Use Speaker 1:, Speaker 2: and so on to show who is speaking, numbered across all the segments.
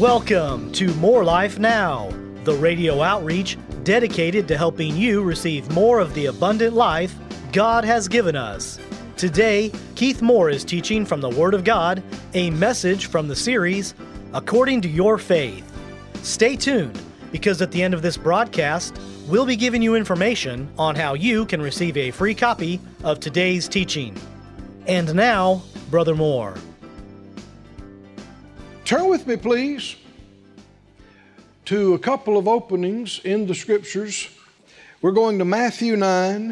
Speaker 1: Welcome to More Life Now, the radio outreach dedicated to helping you receive more of the abundant life God has given us. Today, Keith Moore is teaching from the Word of God, a message from the series, According to Your Faith. Stay tuned, because at the end of this broadcast, we'll be giving you information on how you can receive a free copy of today's teaching. And now, Brother Moore.
Speaker 2: Turn with me, please, to a couple of openings in the Scriptures. We're going to Matthew 9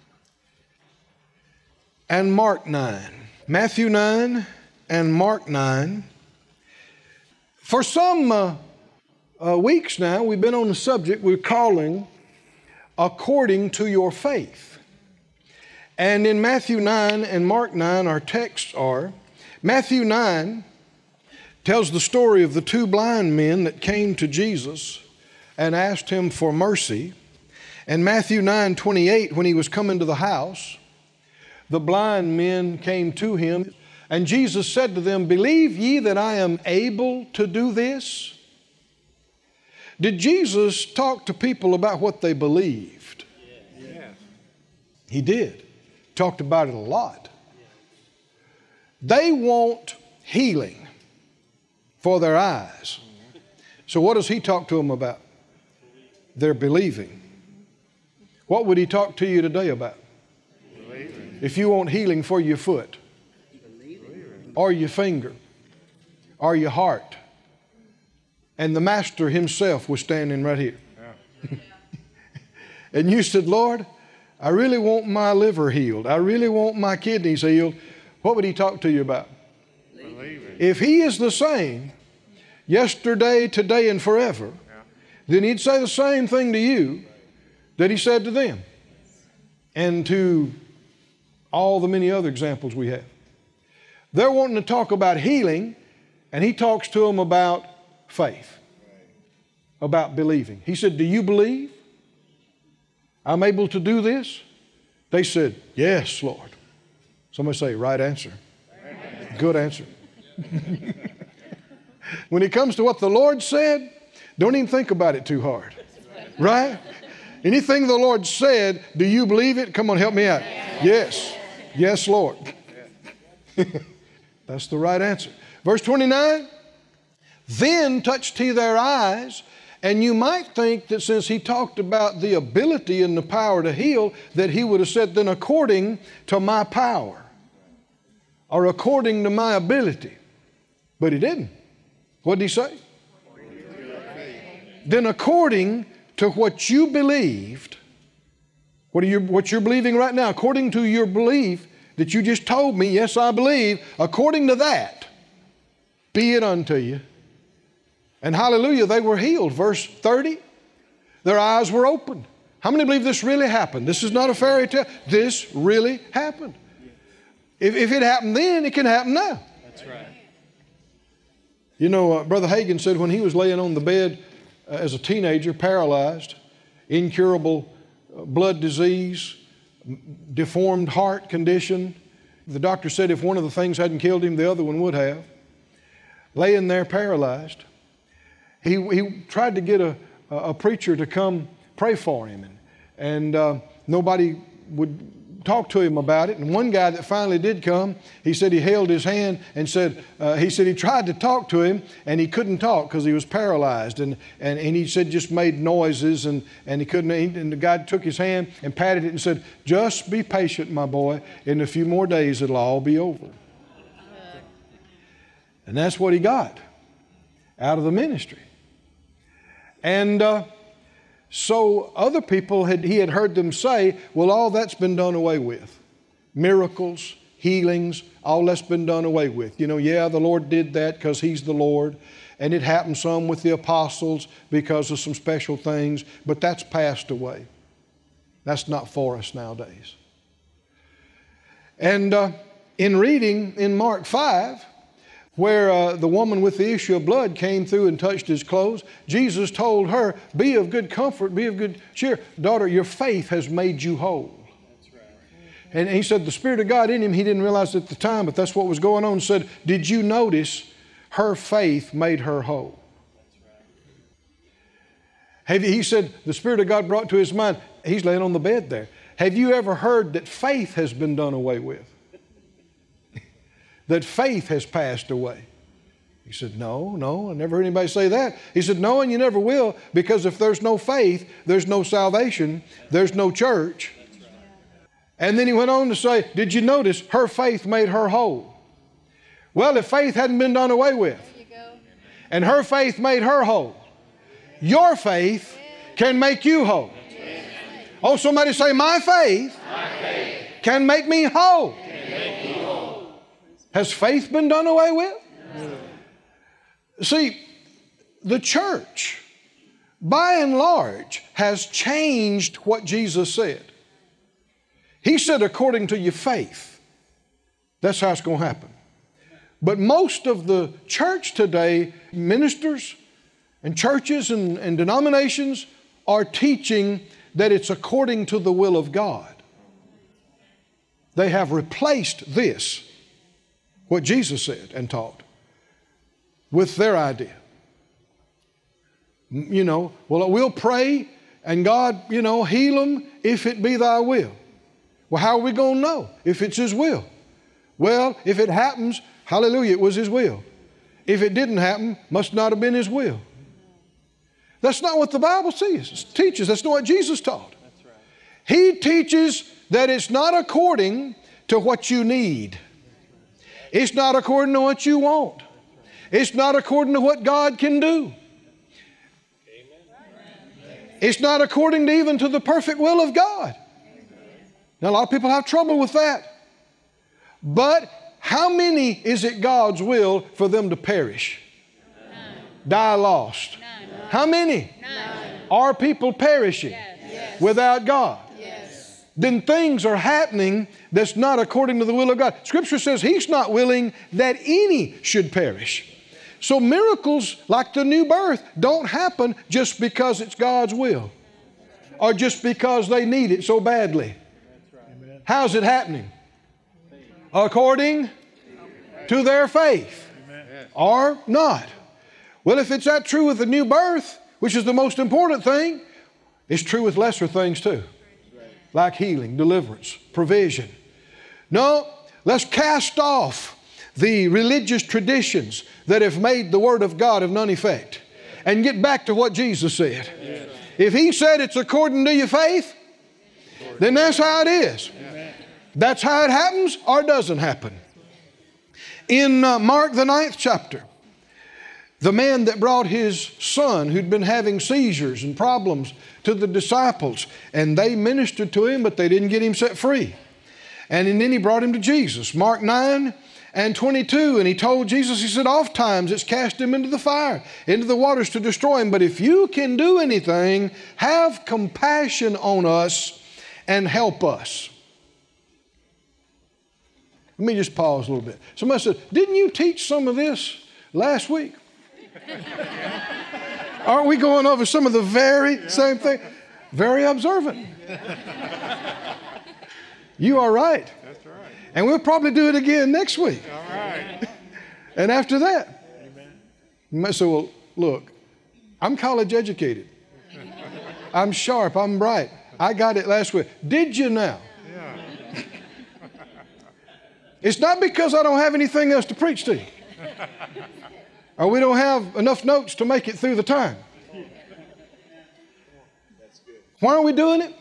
Speaker 2: and Mark 9. Matthew 9 and Mark 9. For some weeks now, we've been on the subject we're calling According to Your Faith. And in Matthew 9 and Mark 9, our texts are, Matthew 9 tells the story of the two blind men that came to Jesus and asked him for mercy. And Matthew 9:28, when he was coming to the house, the blind men came to him, and Jesus said to them, "Believe ye that I am able to do this?" Did Jesus talk to people about what they believed? Yes. He did. Talked about it a lot. They want healing for their eyes. So what does he talk to them about? They're believing. What would he talk to you today about? Believing. If you want healing for your foot, or your finger, or your heart, and the Master himself was standing right here. Yeah. And you said, "Lord, I really want my liver healed. I really want my kidneys healed." What would he talk to you about? Believing. If he is the same yesterday, today, and forever, then he'd say the same thing to you that he said to them, and to all the many other examples we have. They're wanting to talk about healing, and he talks to them about faith, about believing. He said, "Do you believe I'm able to do this?" They said, "Yes, Lord." Somebody say, right answer. Good answer. When it comes to what the Lord said, don't even think about it too hard. Right? Anything the Lord said, do you believe it? Come on, help me out. Yes. Yes, Lord. That's the right answer. Verse 29, then touched he their eyes, and you might think that since he talked about the ability and the power to heal, that he would have said, then according to my power, or according to my ability. But he didn't. What did he say? Then according to what you believed, what you're believing right now, according to your belief that you just told me, yes, I believe, according to that, be it unto you. And hallelujah, they were healed. Verse 30, their eyes were opened. How many believe this really happened? This is not a fairy tale. This really happened. If it happened then, it can happen now. That's right. You know, Brother Hagin said when he was laying on the bed as a teenager, paralyzed, incurable blood disease, deformed heart condition, the doctor said if one of the things hadn't killed him, the other one would have. Laying there paralyzed, he tried to get a preacher to come pray for him, and nobody would talk to him about it. And one guy that finally did come, he said he held his hand and said, he tried to talk to him and he couldn't talk because he was paralyzed. And he said just made noises and he couldn't, and the guy took his hand and patted it and said, "Just be patient, my boy. In a few more days, it'll all be over." And that's what he got out of the ministry. And so other people, he had heard them say, well, all that's been done away with. Miracles, healings, all that's been done away with. You know, yeah, the Lord did that because he's the Lord. And it happened some with the apostles because of some special things, but that's passed away. That's not for us nowadays. And in reading in Mark 5, where the woman with the issue of blood came through and touched his clothes, Jesus told her, be of good comfort, be of good cheer. Daughter, your faith has made you whole. That's right. And he said the Spirit of God in him, he didn't realize at the time, but that's what was going on. Said, did you notice her faith made her whole? He said, the Spirit of God brought to his mind, he's laying on the bed there. Have you ever heard that faith has been done away with? That faith has passed away? He said, no, I never heard anybody say that. He said, no, and you never will, because if there's no faith, there's no salvation, there's no church. And then he went on to say, did you notice her faith made her whole? Well, if faith hadn't been done away with, and her faith made her whole, your faith can make you whole. Oh, somebody say, my faith can make me whole. Has faith been done away with? See, the church, by and large, has changed what Jesus said. He said, according to your faith. That's how it's going to happen. But most of the church today, ministers and churches and denominations are teaching that it's according to the will of God. They have replaced this, what Jesus said and taught, with their idea. Well, we'll pray and God, heal them if it be thy will. Well, how are we going to know if it's his will? Well, if it happens, hallelujah, it was his will. If it didn't happen, must not have been his will. That's not what the Bible teaches. That's not what Jesus taught. That's right. He teaches that it's not according to what you need. It's not according to what you want. It's not according to what God can do. It's not according to even to the perfect will of God. Now, a lot of people have trouble with that. But how many is it God's will for them to perish? None. Die lost? None. How many? None. Are people perishing without God? Yes. Then things are happening that's not according to the will of God. Scripture says He's not willing that any should perish. So miracles like the new birth don't happen just because it's God's will or just because they need it so badly. How's it happening? According to their faith or not. Well, if it's that true with the new birth, which is the most important thing, it's true with lesser things too, like healing, deliverance, provision. No, let's cast off the religious traditions that have made the Word of God of none effect and get back to what Jesus said. Yes. If He said it's according to your faith, then that's how it is. That's how it happens or doesn't happen. In Mark the 9th chapter, the man that brought his son who'd been having seizures and problems to the disciples, and they ministered to him, but they didn't get him set free. And then he brought him to Jesus. Mark 9:22, and he told Jesus, he said, oftentimes it's cast him into the fire, into the waters to destroy him. But if you can do anything, have compassion on us and help us. Let me just pause a little bit. Somebody said, didn't you teach some of this last week? Aren't we going over some of the very same thing? Very observant. You are right. That's right. And we'll probably do it again next week. All right. And after that. Amen. So, well, look, I'm college educated. I'm sharp. I'm bright. I got it last week. Did you now? Yeah. It's not because I don't have anything else to preach to you. Or we don't have enough notes to make it through the time. Why are we doing it?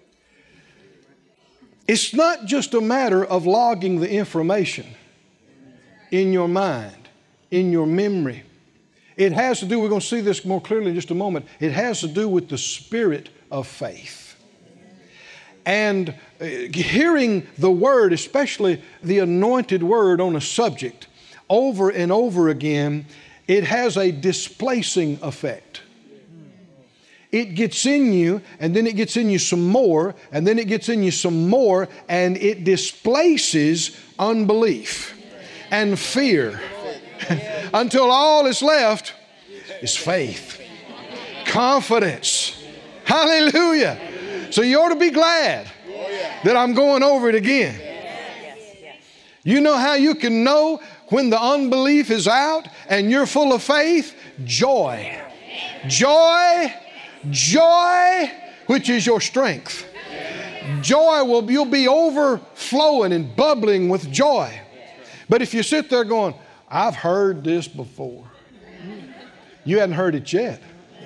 Speaker 2: It's not just a matter of logging the information in your mind, in your memory. It has to do, we're going to see this more clearly in just a moment, it has to do with the spirit of faith. And hearing the word, especially the anointed word on a subject, over and over again, it has a displacing effect. It gets in you, and then it gets in you some more, and then it gets in you some more, and it displaces unbelief and fear until all that's left is faith, confidence. Hallelujah. So you ought to be glad that I'm going over it again. You know how you can know when the unbelief is out and you're full of faith? Joy. Joy. Joy, which is your strength. Joy you'll be overflowing and bubbling with joy. But if you sit there going, I've heard this before, you hadn't heard it yet.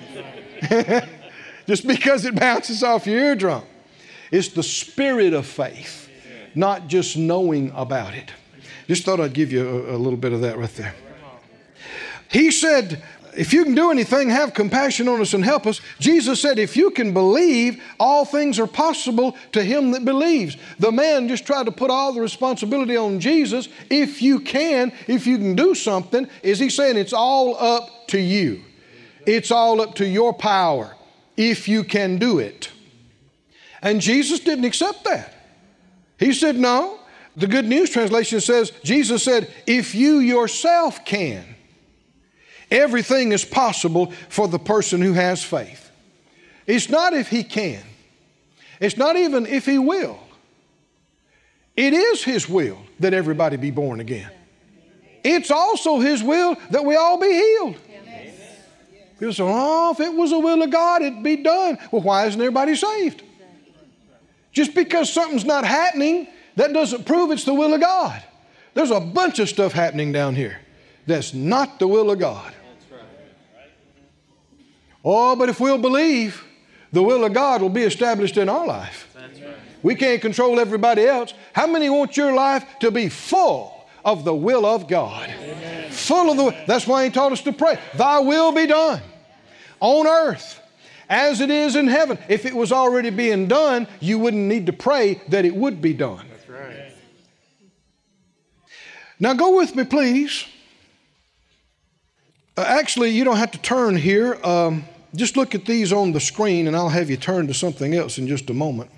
Speaker 2: Just because it bounces off your eardrum. It's the spirit of faith, not just knowing about it. Just thought I'd give you a little bit of that right there. He said, if you can do anything, have compassion on us and help us. Jesus said, if you can believe, all things are possible to him that believes. The man just tried to put all the responsibility on Jesus. If you can do something, is he saying it's all up to you? It's all up to your power, if you can do it. And Jesus didn't accept that. He said, no. The Good News Translation says, Jesus said, if you yourself can. Everything is possible for the person who has faith. It's not if he can. It's not even if he will. It is his will that everybody be born again. It's also his will that we all be healed. People say, oh, if it was the will of God, it'd be done. Well, why isn't everybody saved? Just because something's not happening, that doesn't prove it's the will of God. There's a bunch of stuff happening down here that's not the will of God. Oh, but if we'll believe, the will of God will be established in our life. That's right. We can't control everybody else. How many want your life to be full of the will of God? Amen. Full of the will. That's why he taught us to pray. Thy will be done on earth as it is in heaven. If it was already being done, you wouldn't need to pray that it would be done. That's right. Now go with me, please. Actually, you don't have to turn here. Just look at these on the screen and I'll have you turn to something else in just a moment.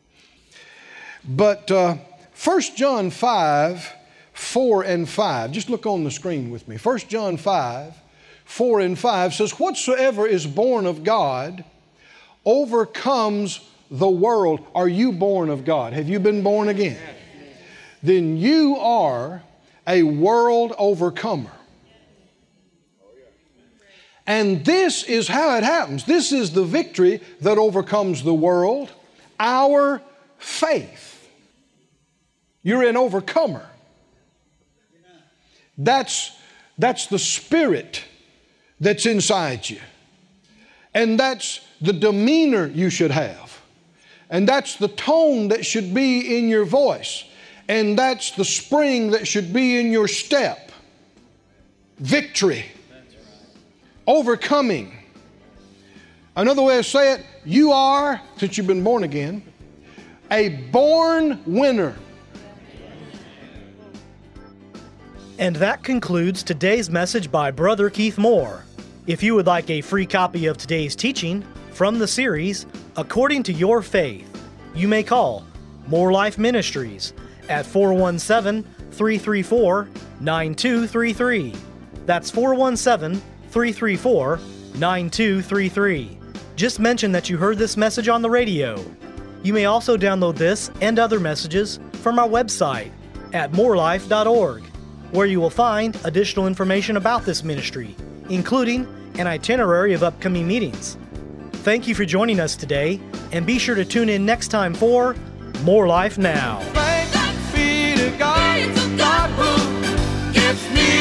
Speaker 2: But 1 John 5, 4 and 5. Just look on the screen with me. 1 John 5, 4 and 5 says, whatsoever is born of God overcomes the world. Are you born of God? Have you been born again? Then you are a world overcomer. And this is how it happens. This is the victory that overcomes the world. Our faith. You're an overcomer. That's the spirit that's inside you. And that's the demeanor you should have. And that's the tone that should be in your voice. And that's the spring that should be in your step. Victory. Overcoming. Another way to say it, you are, since you've been born again, a born winner.
Speaker 1: And that concludes today's message by Brother Keith Moore. If you would like a free copy of today's teaching from the series, According to Your Faith, you may call More Life Ministries at 417-334-9233. That's 417-334-9233. Just mention that you heard this message on the radio. You may also download this and other messages from our website at morelife.org, where you will find additional information about this ministry, including an itinerary of upcoming meetings. Thank you for joining us today, and be sure to tune in next time for More Life Now.
Speaker 3: Thanks be to God, God who gives me